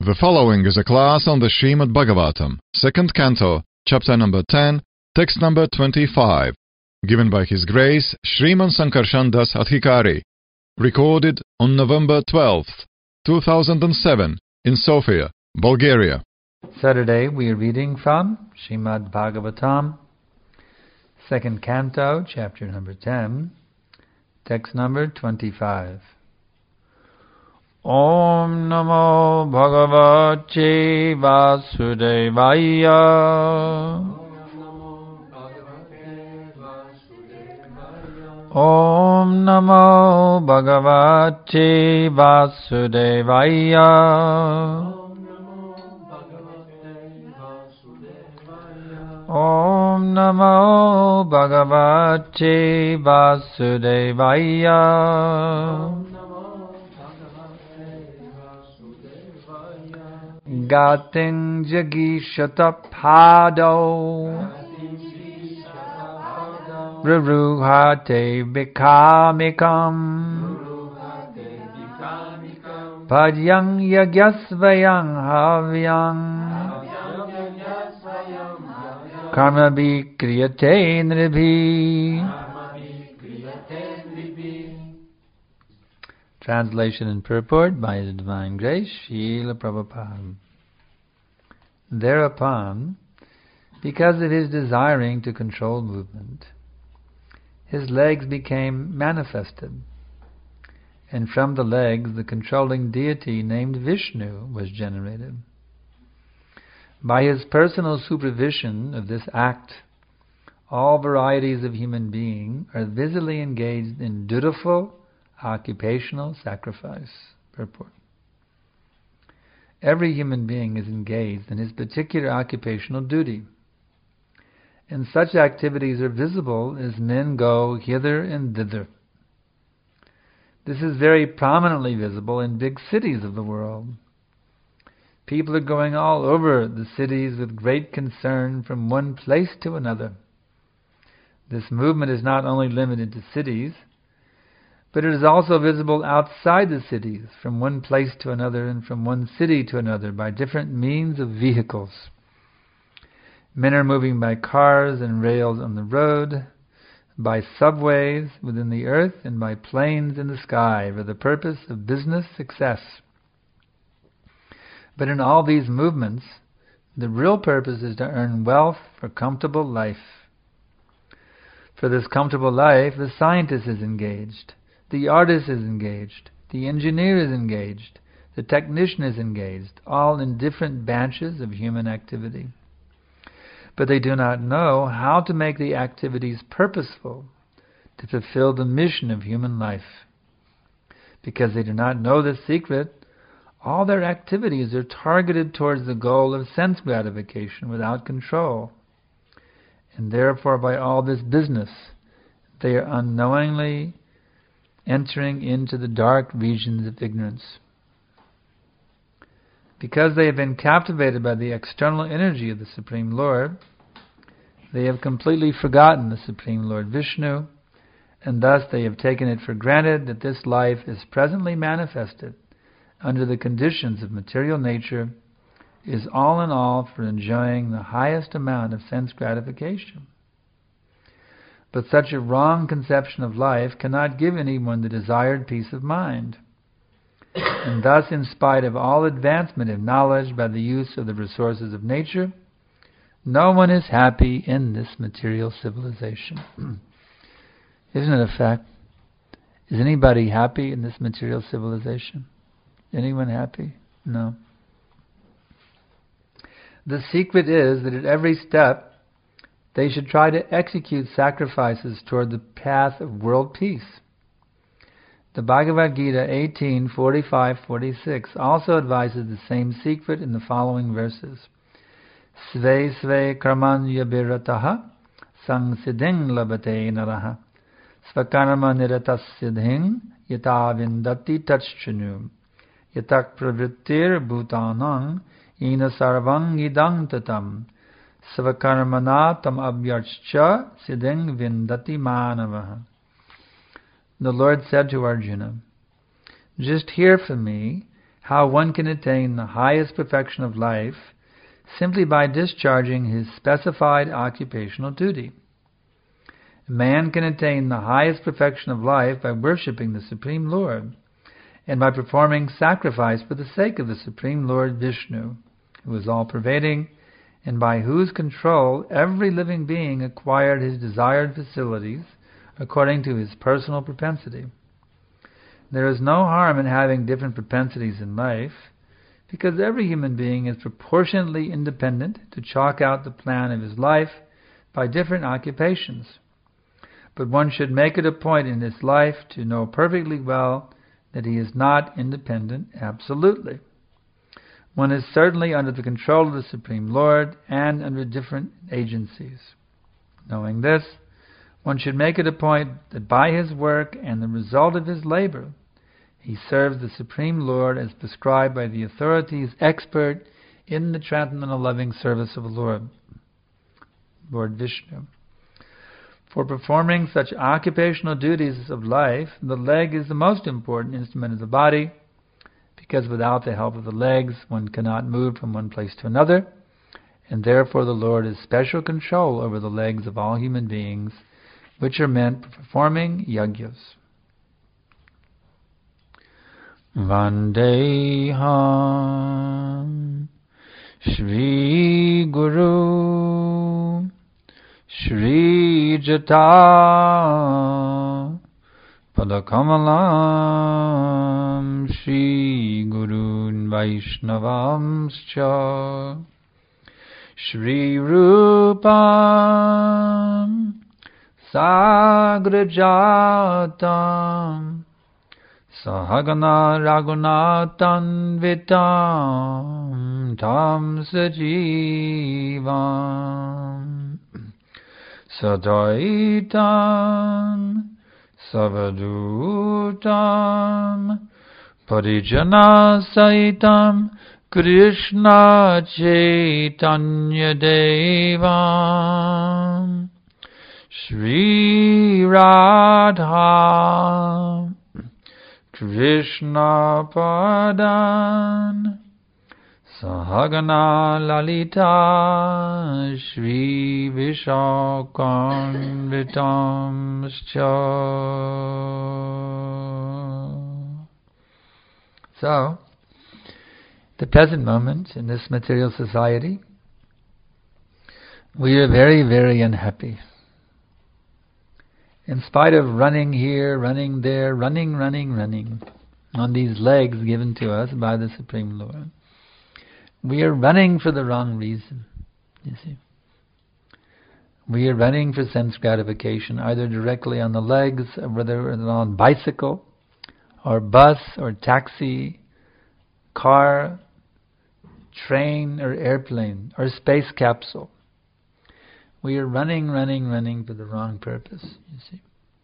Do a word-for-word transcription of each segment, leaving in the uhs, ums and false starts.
The following is a class on the Srimad Bhagavatam, second canto, chapter number ten, text number twenty-five, given by His Grace Shriman Sankarshan Das Adhikari, recorded on November twelfth, two thousand seven, in Sofia, Bulgaria. Saturday we are reading from Srimad Bhagavatam, second canto, chapter number ten, text number twenty-five. Om Namo Bhagavate Vasudevaya. Om Namo Bhagavate Vasudevaya. Om Namo Bhagavate Vasudevaya. Gating Jagishata Pado Ruruhate Bikamikam Padyang Yagyasvayang Havyang Karma Bikriyate Nribhi. Translation and purport by His Divine Grace, Srila Prabhupada. Thereupon, because of his desiring to control movement, his legs became manifested, and from the legs the controlling deity named Vishnu was generated. By his personal supervision of this act, all varieties of human being are visibly engaged in dutiful occupational sacrifice. Purport. Every human being is engaged in his particular occupational duty, and such activities are visible as men go hither and thither. This is very prominently visible in big cities of the world. People are going all over the cities with great concern from one place to another. This movement is not only limited to cities, but it is also visible outside the cities, from one place to another and from one city to another by different means of vehicles. Men are moving by cars and rails on the road, by subways within the earth, and by planes in the sky for the purpose of business success. But in all these movements, the real purpose is to earn wealth for comfortable life. For this comfortable life, the scientist is engaged. The artist is engaged, the engineer is engaged, the technician is engaged, all in different branches of human activity. But they do not know how to make the activities purposeful to fulfill the mission of human life. Because they do not know the secret, all their activities are targeted towards the goal of sense gratification without control. And therefore, by all this business, they are unknowingly entering into the dark regions of ignorance. Because they have been captivated by the external energy of the Supreme Lord, they have completely forgotten the Supreme Lord Vishnu, and thus they have taken it for granted that this life is presently manifested under the conditions of material nature, is all in all for enjoying the highest amount of sense gratification. But such a wrong conception of life cannot give anyone the desired peace of mind. And thus, in spite of all advancement of knowledge by the use of the resources of nature, no one is happy in this material civilization. Isn't it a fact? Is anybody happy in this material civilization? Anyone happy? No. The secret is that at every step, they should try to execute sacrifices toward the path of world peace. The Bhagavad Gita eighteen forty-five forty-six also advises the same secret in the following verses. Sve sve karmanya birataha sangsiddhing labate naraha svakarma niratas siddhing yata vindati tachchanu yatak pravrittir bhutanang ina sarvang idang tatam Svakarmana tam abhyarcha siddhing vindati manavaha. The Lord said to Arjuna, just hear from me how one can attain the highest perfection of life simply by discharging his specified occupational duty. Man can attain the highest perfection of life by worshipping the Supreme Lord and by performing sacrifice for the sake of the Supreme Lord Vishnu, who is all-pervading and by whose control every living being acquired his desired facilities according to his personal propensity. There is no harm in having different propensities in life, because every human being is proportionately independent to chalk out the plan of his life by different occupations. But one should make it a point in his life to know perfectly well that he is not independent absolutely. One is certainly under the control of the Supreme Lord and under different agencies. Knowing this, one should make it a point that by his work and the result of his labor, he serves the Supreme Lord as prescribed by the authorities expert in the transcendental loving service of the Lord, Lord Vishnu. For performing such occupational duties of life, the leg is the most important instrument of the body, because without the help of the legs, one cannot move from one place to another, and therefore the Lord has special control over the legs of all human beings, which are meant for performing yajnas. Vandeham Shri Guru Shri Jata Padakamalam Shri Gurun Vaishnavamscha Shri Rupam Sagrajatam Sahagana Raghunatan Vitam Tam Sajivam Sadaitam Savadutam Parijana Saitam Krishna Chaitanya Devam Shri Radha Krishna Padan Sahagana Lalita Shri Vishakanvitamscha. So, the present moment in this material society, we are very, very unhappy. In spite of running here, running there, running, running, running, on these legs given to us by the Supreme Lord, we are running for the wrong reason, you see. We are running for sense gratification, either directly on the legs, or whether it's on bicycle, or bus, or taxi, car, train, or airplane, or space capsule. We are running, running, running for the wrong purpose, you see.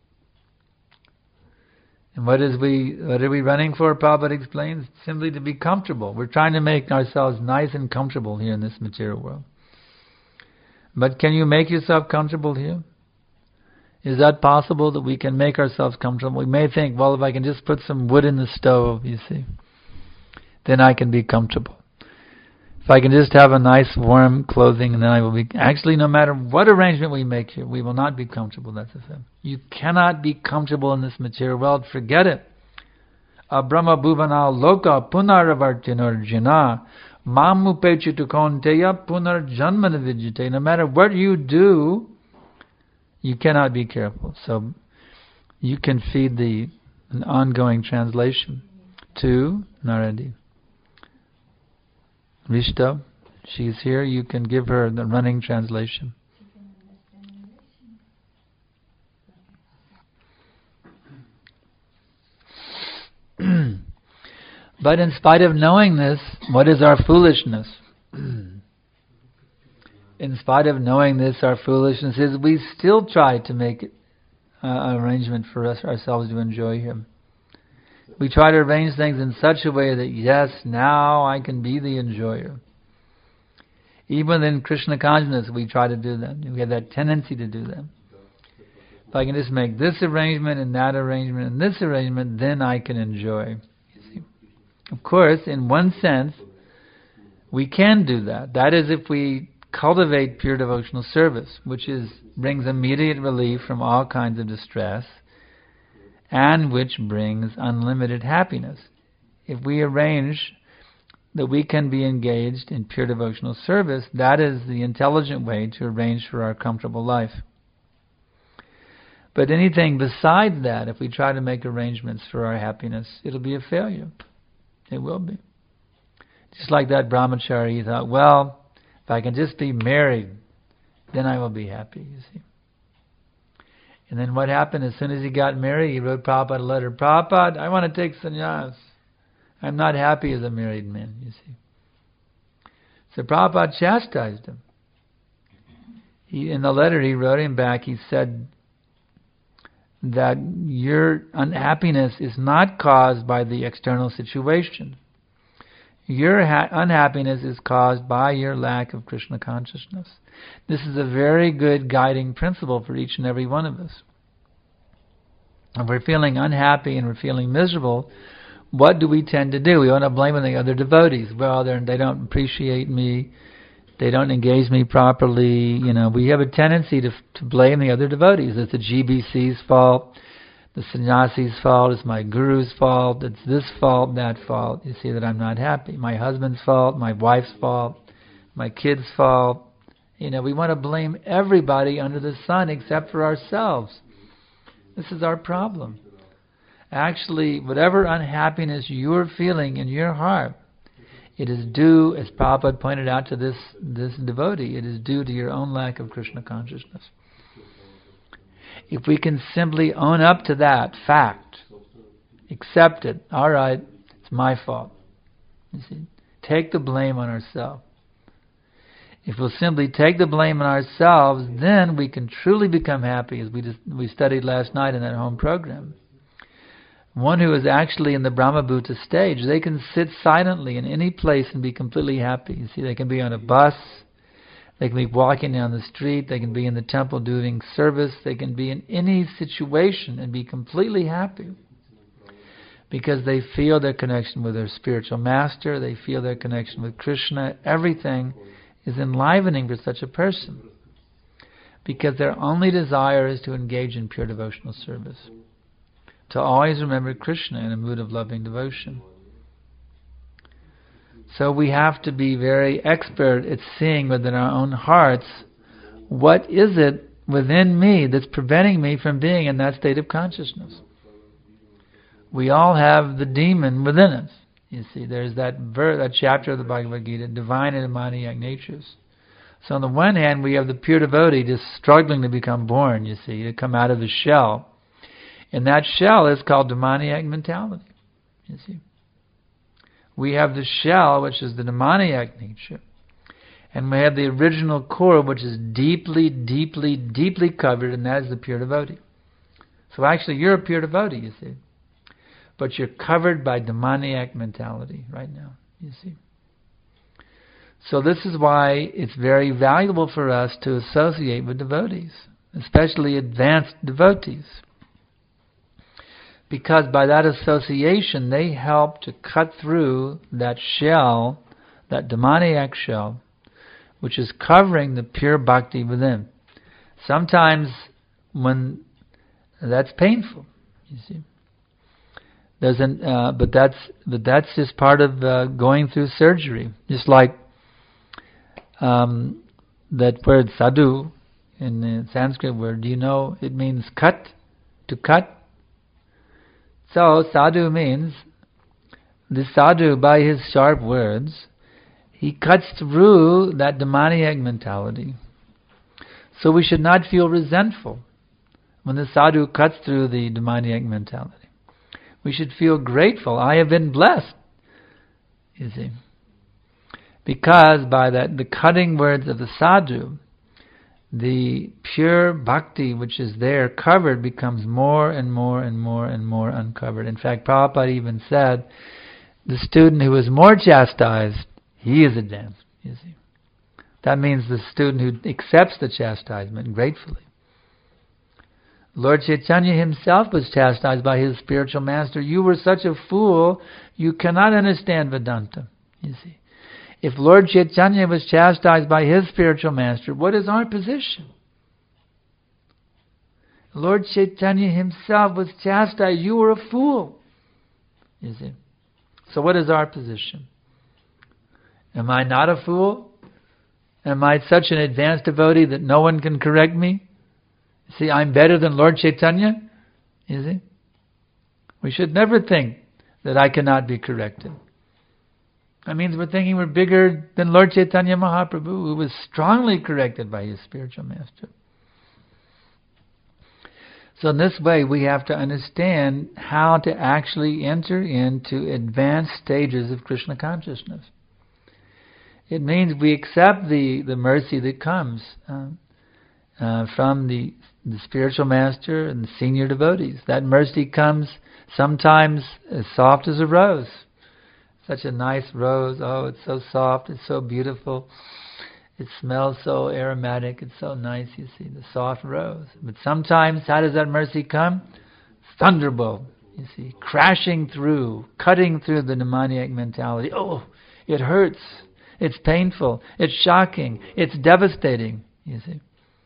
And what is we what are we running for? Prabhupada explains, simply to be comfortable. We're trying to make ourselves nice and comfortable here in this material world. But can you make yourself comfortable here? Is that possible that we can make ourselves comfortable? We may think, well, if I can just put some wood in the stove, you see, then I can be comfortable. If I can just have a nice warm clothing, and then I will be... Actually, no matter what arrangement we make here, we will not be comfortable. That's the thing. You cannot be comfortable in this material world. Forget it. Abrahma bhuvanal loka punaravartinarjuna mamu pechitukonteya punar janmana vijite. No matter what you do, you cannot be careful. So you can feed the an ongoing translation to Naradi. Rishta, she's here. You can give her the running translation. But in spite of knowing this, what is our foolishness? In spite of knowing this, our foolishness is we still try to make uh, an arrangement for us ourselves to enjoy Him. We try to arrange things in such a way that, yes, now I can be the enjoyer. Even in Krishna consciousness, we try to do that. We have that tendency to do that. If I can just make this arrangement and that arrangement and this arrangement, then I can enjoy. You see, Of course, in one sense, we can do that. That is if we cultivate pure devotional service, which is brings immediate relief from all kinds of distress, and which brings unlimited happiness. If we arrange that we can be engaged in pure devotional service, that is the intelligent way to arrange for our comfortable life. But anything besides that, if we try to make arrangements for our happiness, it'll be a failure. It will be. Just like that brahmachari, he thought, well, if I can just be married, then I will be happy, you see. And then what happened? As soon as he got married, he wrote Prabhupada a letter. Prabhupada, I want to take sannyas. I'm not happy as a married man, you see. So Prabhupada chastised him. He, in the letter he wrote him back, he said that your unhappiness is not caused by the external situation. Your ha- unhappiness is caused by your lack of Krishna consciousness. This is a very good guiding principle for each and every one of us. If we're feeling unhappy and we're feeling miserable, what do we tend to do? We want to blame the other devotees. Well, they don't appreciate me. They don't engage me properly. You know, we have a tendency to to blame the other devotees. It's the G B C's fault, the sannyasi's fault, it's my guru's fault, it's this fault, that fault. You see that I'm not happy. My husband's fault, my wife's fault, my kid's fault. You know, we want to blame everybody under the sun except for ourselves. This is our problem. Actually, whatever unhappiness you're feeling in your heart, it is due, as Prabhupada pointed out to this, this devotee, it is due to your own lack of Krishna consciousness. If we can simply own up to that fact, accept it, all right, it's my fault. You see, take the blame on ourselves. If we'll simply take the blame on ourselves, then we can truly become happy, as we just, we studied last night in that home program. One who is actually in the Brahmabhuta stage, they can sit silently in any place and be completely happy. You see, they can be on a bus, they can be walking down the street, they can be in the temple doing service, they can be in any situation and be completely happy. Because they feel their connection with their spiritual master, they feel their connection with Krishna, everything is enlivening for such a person. Because their only desire is to engage in pure devotional service. To always remember Krishna in a mood of loving devotion. So we have to be very expert at seeing within our own hearts, what is it within me that's preventing me from being in that state of consciousness? We all have the demon within us. You see, there's that ver- that chapter of the Bhagavad Gita, divine and demoniac natures. So on the one hand, we have the pure devotee just struggling to become born, you see, to come out of the shell. And that shell is called demoniac mentality, you see. We have the shell, which is the demoniac nature. And we have the original core, which is deeply, deeply, deeply covered, and that is the pure devotee. So actually, you're a pure devotee, you see. But you're covered by demoniac mentality right now, you see. So this is why it's very valuable for us to associate with devotees, especially advanced devotees. Because by that association, they help to cut through that shell, that demoniac shell, which is covering the pure bhakti within. Sometimes when that's painful, you see. There's an, uh, but that's but that's just part of uh, going through surgery. Just like um, that word sadhu in the Sanskrit word, do you know it means cut, to cut? So sadhu means, the sadhu, by his sharp words, he cuts through that demoniac mentality. So we should not feel resentful when the sadhu cuts through the demoniac mentality. We should feel grateful. I have been blessed, you see. Because by that, the cutting words of the sadhu, the pure bhakti which is there covered becomes more and more and more and more uncovered. In fact, Prabhupada even said, the student who is more chastised, he is advanced, you see. That means the student who accepts the chastisement gratefully. Lord Chaitanya himself was chastised by his spiritual master. You were such a fool, you cannot understand Vedanta. You see, if Lord Chaitanya was chastised by his spiritual master, what is our position? Lord Chaitanya himself was chastised. You were a fool. You see. So what is our position? Am I not a fool? Am I such an advanced devotee that no one can correct me? See, I'm better than Lord Chaitanya? You see? We should never think that I cannot be corrected. That means we're thinking we're bigger than Lord Chaitanya Mahaprabhu, who was strongly corrected by his spiritual master. So in this way, we have to understand how to actually enter into advanced stages of Krishna consciousness. It means we accept the, the mercy that comes uh, uh, from the, the spiritual master and the senior devotees. That mercy comes sometimes as soft as a rose. Such a nice rose. Oh, it's so soft. It's so beautiful. It smells so aromatic. It's so nice, you see, the soft rose. But sometimes, how does that mercy come? Thunderbolt, you see, crashing through, cutting through the demoniac mentality. Oh, it hurts. It's painful. It's shocking. It's devastating, you see.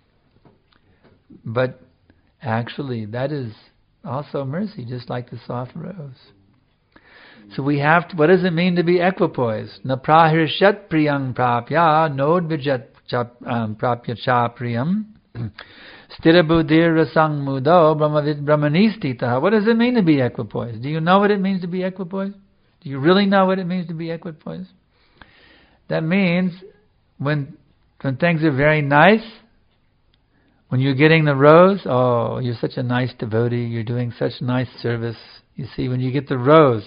But actually, that is also mercy, just like the soft rose. So we have to, what does it mean to be equipoised? Na prahirshat priyang prapya, nodvijat prapya cha priyam, stirabuddhir rasang mudo brahmavid brahmanistita. What does it mean to be equipoised? Do you know what it means to be equipoised? Do you really know what it means to be equipoised? That means when when things are very nice, when you're getting the rose, oh, you're such a nice devotee, you're doing such nice service. You see, when you get the rose,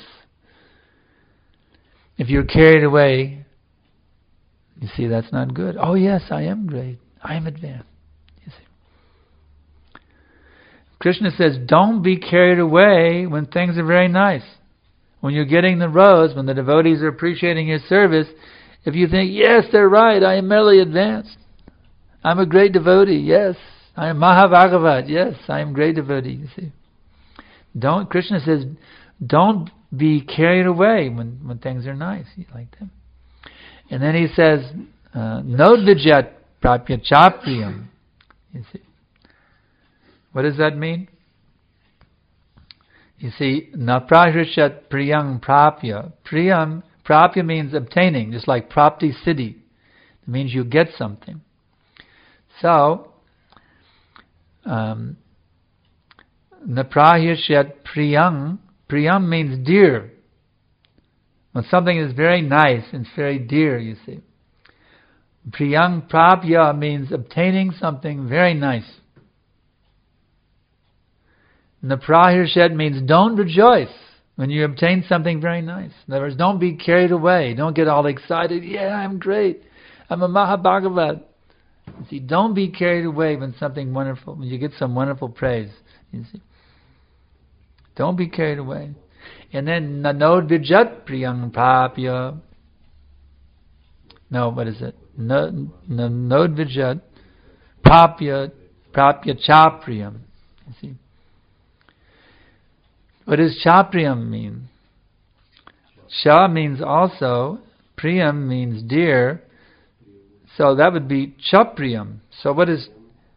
if you're carried away, you see, that's not good. Oh yes, I am great. I am advanced. You see. Krishna says, don't be carried away when things are very nice. When you're getting the rose, when the devotees are appreciating your service, if you think, yes, they're right, I am merely advanced. I'm a great devotee, yes. I am Mahabhagavat, yes, I am great devotee, you see. Don't, Krishna says, don't be carried away when, when things are nice, like them. And then he says, Nodvijat prapya chapriyam. You see. What does that mean? You see, naprahrishat priyang prapya. Priyam, prapya means obtaining, just like prapti siddhi. It means you get something. So, um, naprahrishat priyang, priyam means dear. When something is very nice and very dear, you see. Priyang prapya means obtaining something very nice. Naprahirshet means don't rejoice when you obtain something very nice. In other words, don't be carried away. Don't get all excited. Yeah, I'm great. I'm a Mahabhagavat. You see, don't be carried away when something wonderful, when you get some wonderful praise. You see, don't be carried away. And then nanod vijat priyang prapya. No, what is it? Nanod vijat prapya prapya chapriyam. You see. What does chapriyam mean? Cha means also, priyam means dear, so that would be chapriyam. So what is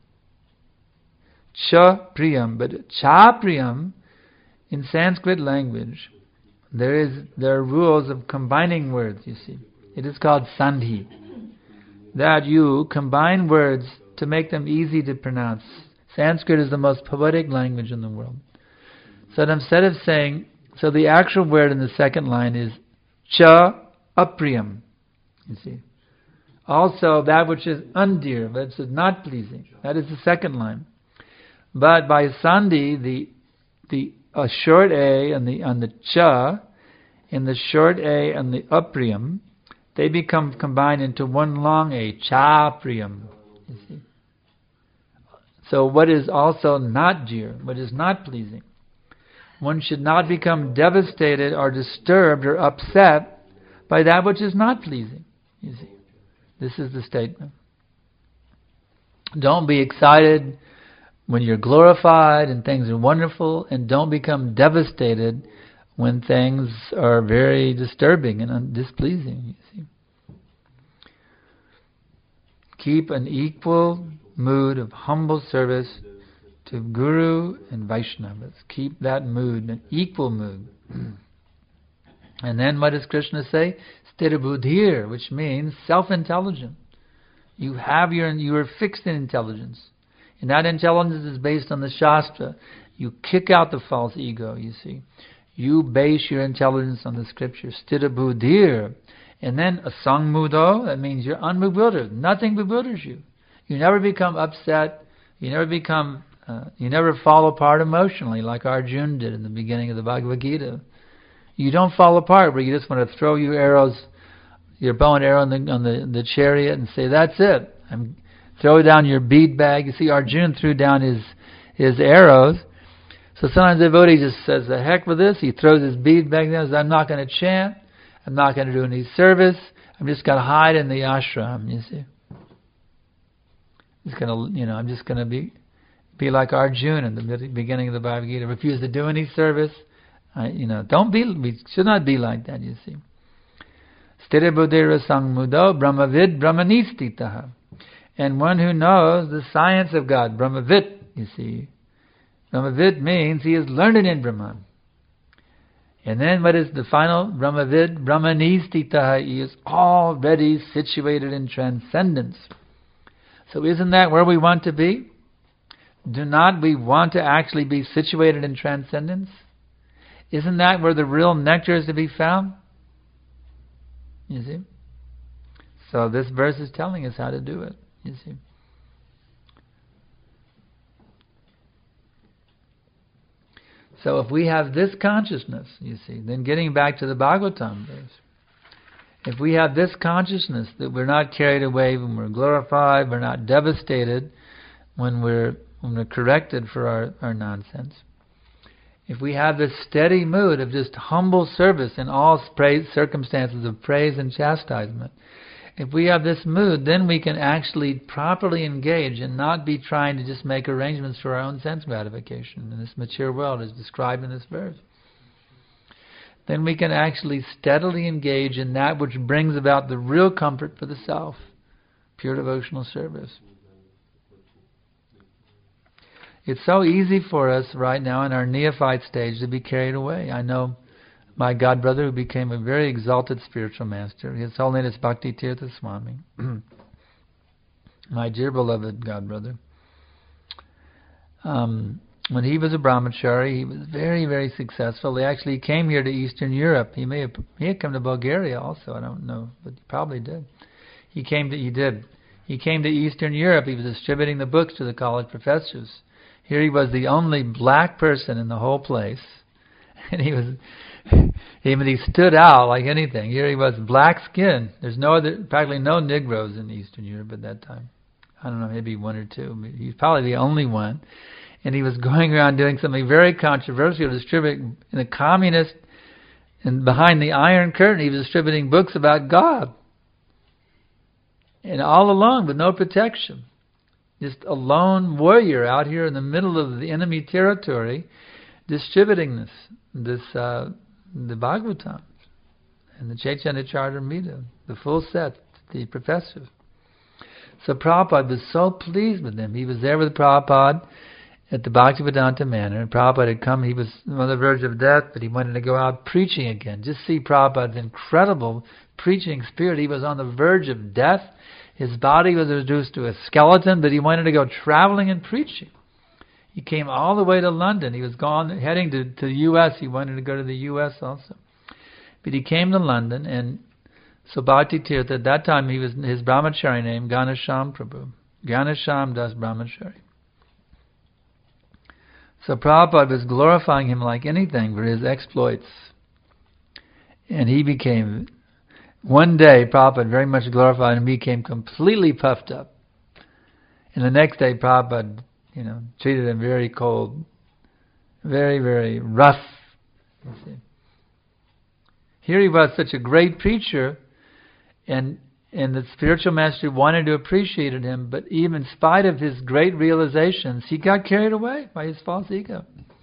chapriyam? But chapriyam, in Sanskrit language, there is there are rules of combining words, you see. It is called sandhi. That you combine words to make them easy to pronounce. Sanskrit is the most poetic language in the world. So that instead of saying, so the actual word in the second line is cha apriyam, you see. Also that which is undear, that is not pleasing. That is the second line. But by sandhi, the the a short a and the on the cha, and the short a and the apriyam, they become combined into one long a, cha apriyam. You see. So what is also not dear, what is not pleasing. One should not become devastated or disturbed or upset by that which is not pleasing. You see, this is the statement. Don't be excited when you're glorified and things are wonderful, and don't become devastated when things are very disturbing and displeasing. You see. Keep an equal mood of humble service to Guru and Vaishnavas. Keep that mood, an equal mood. And then what does Krishna say? Sthirabuddhir, which means self-intelligent. You have your, you are fixed in intelligence. And that intelligence is based on the Shastra. You kick out the false ego, you see. You base your intelligence on the scripture. Sthirabuddhir. And then asangmudo, that means you're unbewildered. Nothing bewilders you. You never become upset. You never become, uh, you never fall apart emotionally like Arjuna did in the beginning of the Bhagavad Gita. You don't fall apart where you just want to throw your arrows, your bow and arrow on the, on the, the chariot and say, that's it. I'm throw down your bead bag. You see, Arjuna threw down his his arrows. So sometimes the devotee just says, the heck with this. He throws his bead bag down and says, I'm not going to chant. I'm not going to do any service. I'm just going to hide in the ashram, you see. Just going to, you know, I'm just going to be be like Arjuna in the beginning of the Bhagavad Gita. Refuse to do any service. I, you know, don't be, we should not be like that, you see. Sthirabuddhira sangmudo brahmavid brahmanistitaha. And one who knows the science of God, Brahmavid, you see. Brahmavid means he is learned in Brahman. And then what is the final? Brahmavid, Brahmanistitaha, he is already situated in transcendence. So isn't that where we want to be? Do not we want to actually be situated in transcendence? Isn't that where the real nectar is to be found? You see? So this verse is telling us how to do it. You see. So if we have this consciousness, you see, then getting back to the Bhagavatam verse, if we have this consciousness that we're not carried away when we're glorified, we're not devastated when we're when we're corrected for our, our nonsense, if we have this steady mood of just humble service in all praise, circumstances of praise and chastisement, if we have this mood, then we can actually properly engage and not be trying to just make arrangements for our own sense gratification in this mature world as described in this verse. Then we can actually steadily engage in that which brings about the real comfort for the self, pure devotional service. It's so easy for us right now in our neophyte stage to be carried away. I know my godbrother who became a very exalted spiritual master, His Holiness Bhakti Tirtha Swami, my dear beloved godbrother. Um, when he was a brahmachari, he was very, very successful. He actually came here to Eastern Europe. He may have he had come to Bulgaria also. I don't know, but he probably did. He came to he did. He came to Eastern Europe. He was distributing the books to the college professors. Here he was the only black person in the whole place, and he was. He, he stood out like anything. Here he was, black skin. There's no other, practically no Negroes in Eastern Europe at that time. I don't know, maybe one or two. He's probably the only one. And he was going around doing something very controversial, distributing in a communist, and behind the Iron Curtain, he was distributing books about God. And all alone, with no protection. Just a lone warrior out here in the middle of the enemy territory, distributing this, this, uh, the Bhagavatam and the Chaitanya Charitamrita, the full set, the professors. So Prabhupada was so pleased with them. He was there with Prabhupada at the Bhaktivedanta Manor, and Prabhupada had come, he was on the verge of death, but he wanted to go out preaching again. Just see Prabhupada's incredible preaching spirit. He was on the verge of death. His body was reduced to a skeleton, but he wanted to go traveling and preaching. He came all the way to London. He was gone, heading to, to the U S He wanted to go to the U S also. But he came to London, and so Bhakti Tirtha, at that time he was his brahmachari name, Ganesham Prabhu. Ganesham Das Brahmachari. So Prabhupada was glorifying him like anything for his exploits. And he became, one day Prabhupada very much glorified him, became completely puffed up. And the next day Prabhupada, you know, treated him very cold, very, very rough. You see. Here he was, such a great preacher, and And the spiritual master wanted to appreciate him, but even in spite of his great realizations, he got carried away by his false ego.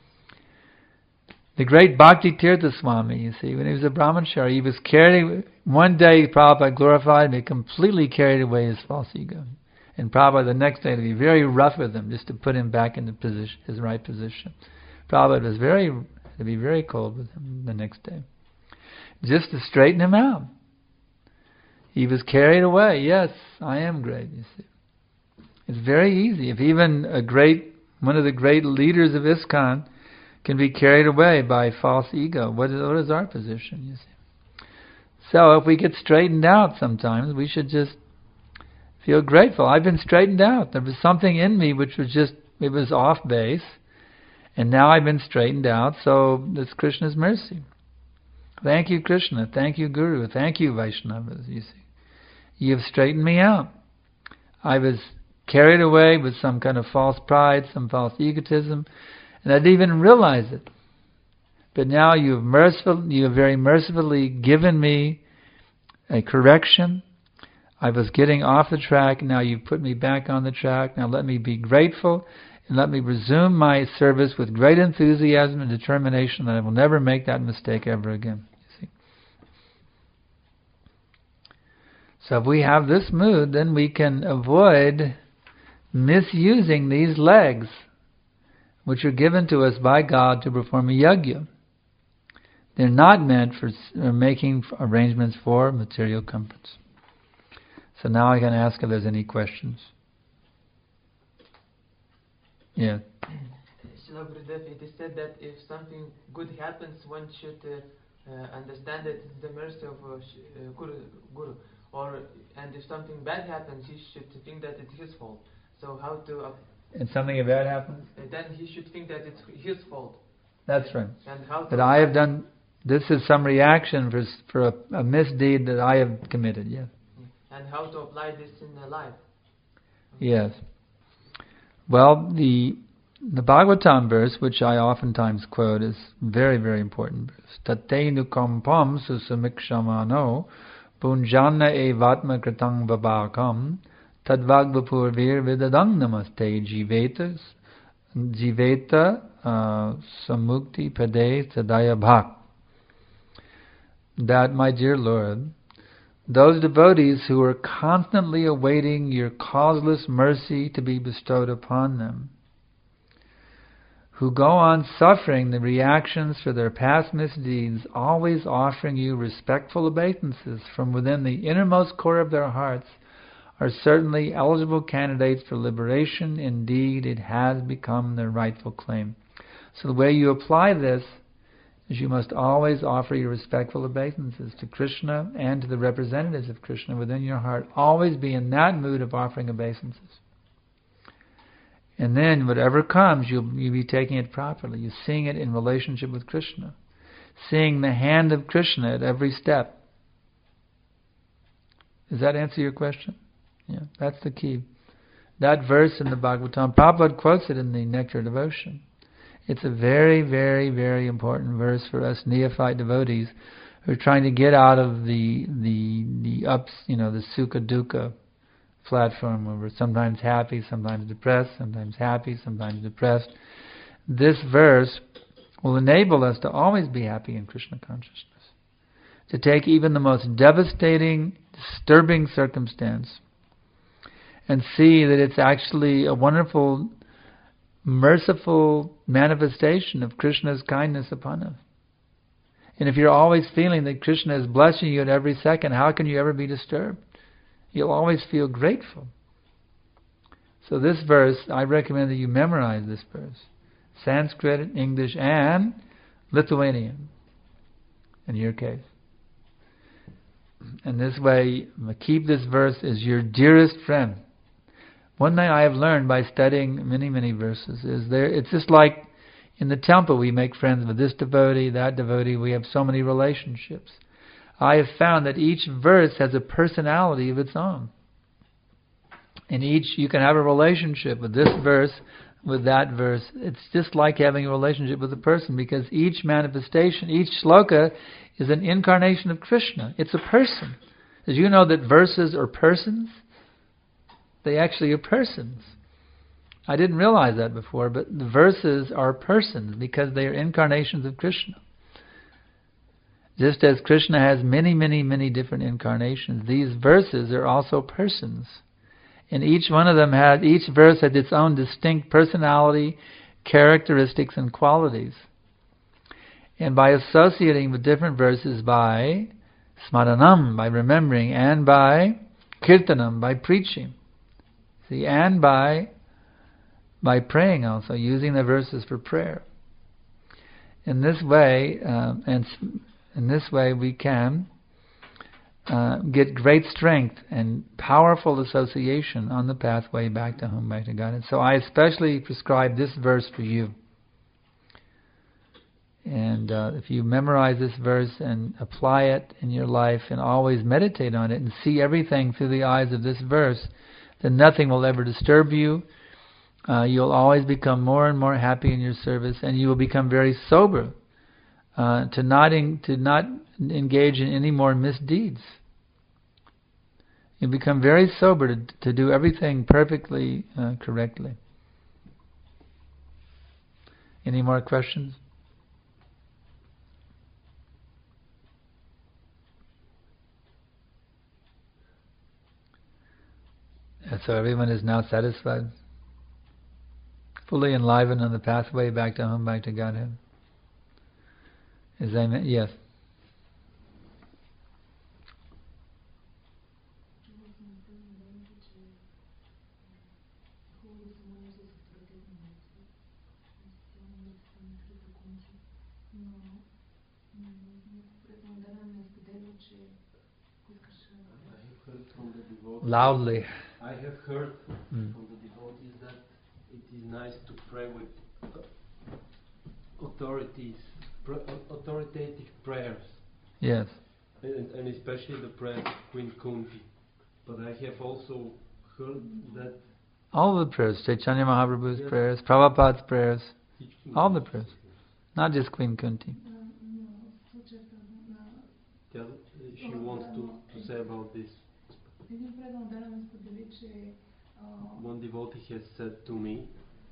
The great Bhakti Tirtha Swami, you see, when he was a brahmachari, he was carried, one day Prabhupada glorified him, he completely carried away his false ego. And Prabhupada the next day to be very rough with him, just to put him back in the position, his right position. Prabhupada was very, to be very cold with him the next day, just to straighten him out. He was carried away. Yes, I am great, you see. It's very easy. If even a great, one of the great leaders of ISKCON can be carried away by false ego, what is, what is our position, you see? So if we get straightened out sometimes, we should just feel grateful. I've been straightened out. There was something in me which was just, it was off base, and now I've been straightened out, so it's Krishna's mercy. Thank you, Krishna. Thank you, Guru. Thank you, Vaishnavas, you see. You have straightened me out. I was carried away with some kind of false pride, some false egotism, and I didn't even realize it. But now you have merciful, you have very mercifully given me a correction. I was getting off the track, now you've put me back on the track. Now let me be grateful, and let me resume my service with great enthusiasm and determination that I will never make that mistake ever again. So if we have this mood, then we can avoid misusing these legs, which are given to us by God to perform a yajna. They're not meant for uh, making arrangements for material comforts. So now I can ask if there's any questions. Yeah. Srila Gurudev, it is said that if something good happens, one should uh, uh, understand that it's the mercy of uh, uh, Guru. Guru. Or, and if something bad happens, he should think that it's his fault. So how to... Uh, and something bad happens? Then he should think that it's his fault. That's right. And how to that I have done, this is some reaction for for a, a misdeed that I have committed, yes. And how to apply this in their life. Yes. Well, the the Bhagavatam verse, which I oftentimes quote, is very, very important verse. Tateinu kampam susamikṣamano punjana evatma kritang vabhakam tadvagvapurvir vidadang namaste jivetas jiveta uh, samukti pade tadaya bhak. That, my dear Lord, those devotees who are constantly awaiting your causeless mercy to be bestowed upon them, who go on suffering the reactions for their past misdeeds, always offering you respectful obeisances from within the innermost core of their hearts, are certainly eligible candidates for liberation. Indeed, it has become their rightful claim. So the way you apply this is you must always offer your respectful obeisances to Krishna and to the representatives of Krishna within your heart. Always be in that mood of offering obeisances. And then whatever comes, you'll, you'll be taking it properly. You're seeing it in relationship with Krishna. Seeing the hand of Krishna at every step. Does that answer your question? Yeah, that's the key. That verse in the Bhagavatam, Prabhupada quotes it in the Nectar Devotion. It's a very, very, very important verse for us neophyte devotees who are trying to get out of the the the ups, you know, the sukha dukkha platform where we're sometimes happy, sometimes depressed, sometimes happy, sometimes depressed. This verse will enable us to always be happy in Krishna consciousness. To take even the most devastating, disturbing circumstance and see that it's actually a wonderful, merciful manifestation of Krishna's kindness upon us. And if you're always feeling that Krishna is blessing you at every second, how can you ever be disturbed? You'll always feel grateful. So this verse, I recommend that you memorize this verse. Sanskrit, English, and Lithuanian, in your case. And this way, keep this verse as your dearest friend. One thing I have learned by studying many, many verses is there. It's just like in the temple, we make friends with this devotee, that devotee. We have so many relationships. I have found that each verse has a personality of its own. And each, you can have a relationship with this verse, with that verse. It's just like having a relationship with a person, because each manifestation, each shloka is an incarnation of Krishna. It's a person. Did you know that verses are persons? They actually are persons. I didn't realize that before, but the verses are persons because they are incarnations of Krishna. Just as Krishna has many, many, many different incarnations, these verses are also persons. And each one of them has, each verse has its own distinct personality, characteristics, and qualities. And by associating with different verses by smaranam, by remembering, and by kirtanam, by preaching, see, and by by praying also, using the verses for prayer. In this way, uh, and in this way, we can uh, get great strength and powerful association on the pathway back to home, back to God. And so, I especially prescribe this verse for you. And uh, if you memorize this verse and apply it in your life and always meditate on it and see everything through the eyes of this verse, then nothing will ever disturb you. Uh, you'll always become more and more happy in your service, and you will become very sober uh, to not in, to not engage in any more misdeeds. You become very sober to, to do everything perfectly uh, correctly. Any more questions? And so everyone is now satisfied, fully enlivened on the pathway back to home, back to Godhead. Is that, yes? Loudly. I have heard Mm. from the devotees that it is nice to pray with authorities, pr- authoritative prayers, Yes. and, and especially the prayer of Queen Kunti. But I have also heard that All the prayers, Chaitanya Mahaprabhu's Yes. prayers, Prabhupada's prayers, all the prayers, not just Queen Kunti. tell, she wants to, to say about this. One devotee has said to me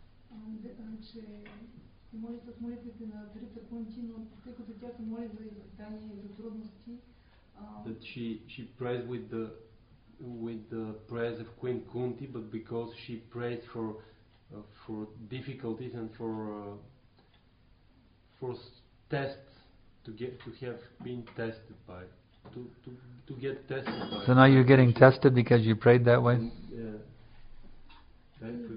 that she she prays with the with the prayers of Queen Kunti, but because she prays for uh, for difficulties and for uh, for s- tests to get to have been tested by to to, to get tested by. So now you're getting tested because you prayed that way? And, uh, that could-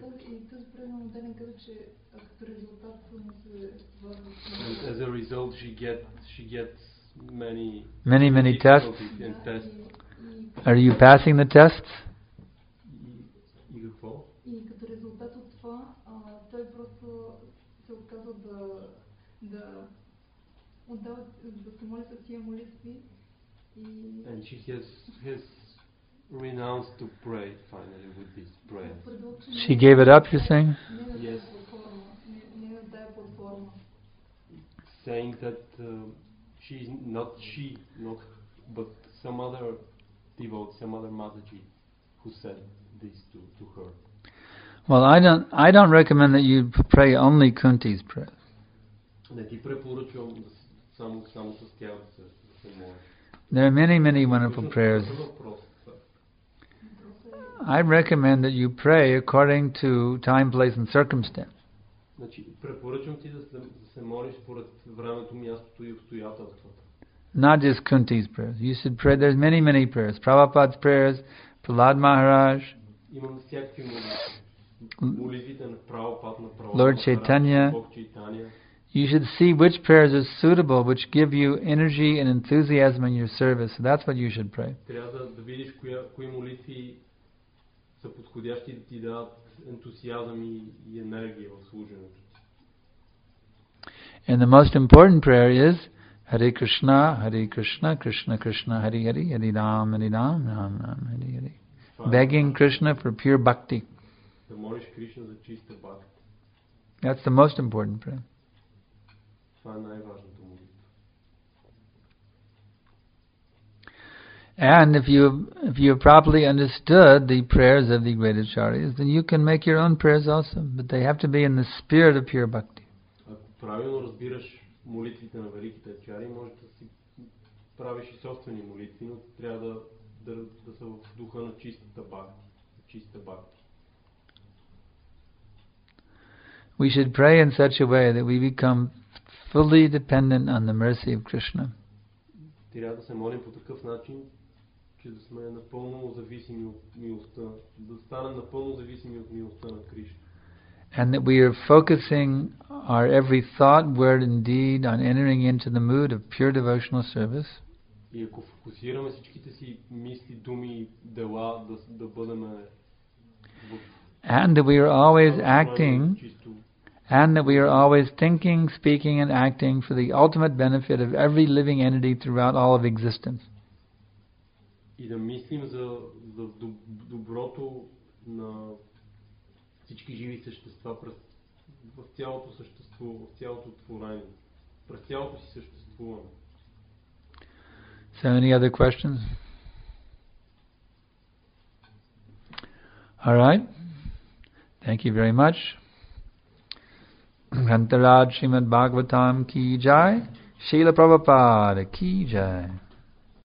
and as a result, she gets she gets many Many, many tests? difficulties and tests. Are you passing the tests? И какво? И като резултат от това, а, той просто се отказва да, да отдава, да се моли с тия молитви. И And she has has renounced to pray finally with this prayer. She gave it up, you're saying? Yes, не я дае под форма. saying that uh, she's not she, not but some other devotee, some other Mataji who said this to, to her. Well, I don't I don't recommend that you pray only Kunti's prayer. Не ти препоръчвам да с- само само с тях да се, да се моля. There are many, many wonderful prayers. I recommend that you pray according to time, place, and circumstance. Значи, препоръчвам ти да се, да се молиш според времето, мястото и обстоятелствата. Not just Kunti's prayers. You should pray. There's many, many prayers. Prabhupada's prayers, Prahlad Maharaj, Имам всякакви молитви. Молитвите на Прабхупад, на Прабхупад, Lord Chaitanya. Бог Чайтания. You should see which prayers are suitable, which give you energy and enthusiasm in your service. So that's what you should pray. Трябва да, да видиш коя, кои молитви са подходящи да ти дадат ентусиазъм и, и енергия в служенето ти. And the most important prayer is Hare Krishna, Hare Krishna, Krishna Krishna, Hare Hare, Hare Ram, Hare Ram, Ram Ram, Hare Hare. Това е Begging Krishna for pure bhakti. да молиш Кришна за чиста бхакти. That's the most important prayer. Това е най-важното молитва. And if you if you have properly understood the prayers of the great acharyas, then you can make your own prayers also, but they have to be in the spirit of pure bhakti. Ако правилно разбираш молитвите на великите ачари, може да си правиш и собствени молитви, но трябва да, да, да са в духа на чистата бхакти, чиста бхакти. We should pray in such a way that we become fully dependent on the mercy of Krishna. Трябва да се молим по такъв начин, че да сме напълно зависими от милостта, да станем напълно зависими от милостта на Кришна. And that we are focusing our every thought, word and deed on entering into the mood of pure devotional service. И ако фокусираме всичките си мисли, думи и дела да, да бъдем в And that we are always acting чисто, and that we are always thinking, speaking and acting for the ultimate benefit of every living entity throughout all of existence. И да мислим за, за доброто на всички живи същества през, в цялото съществуване, в цялото творение, през цялото си съществуване. So any other questions? All right. Thank you very much. Grantaraj Srimad Bhagavatam ki jai. Srila Prabhupada ki jai.